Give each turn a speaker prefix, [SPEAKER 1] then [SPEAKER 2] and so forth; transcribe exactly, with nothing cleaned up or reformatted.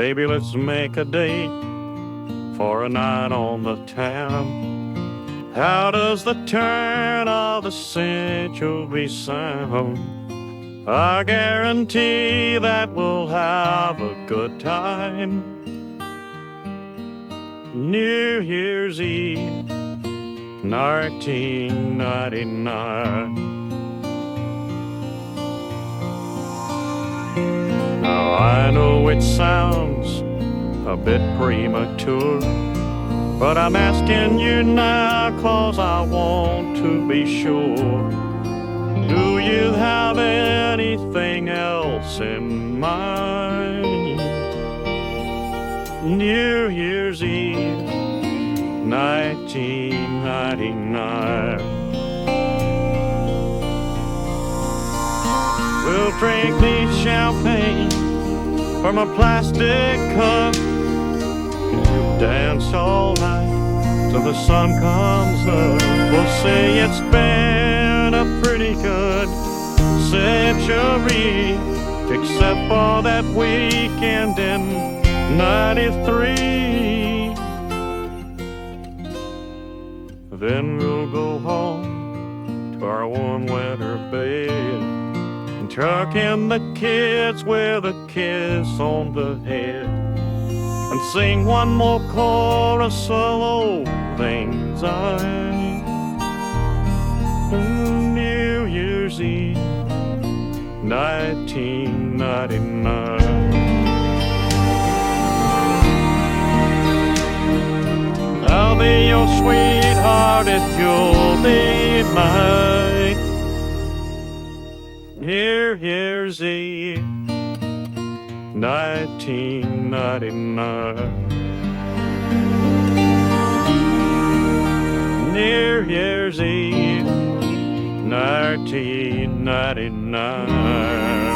[SPEAKER 1] Baby, let's make a date for a night on the town. How does the turn of the century sound? I guarantee that we'll have a good time. New Year's Eve, nineteen ninety-nine. Now I know it sounds a bit premature, but I'm asking you now 'cause I want to be sure. Do you have anything else in mind? New Year's Eve, nineteen ninety-nine. We'll drink the champagne from a plastic cup, dance all night till the sun comes up. We'll say it's been a pretty good century, except for that weekend in ninety-three. Then we'll go home to our warm winter bed, tuck in the kids with a kiss on the head, and sing one more chorus of old things I. New Year's Eve, nineteen ninety-nine. I'll be your sweetheart if you'll be mine. New Year's Eve, nineteen ninety-nine. New Year's Eve, nineteen ninety-nine.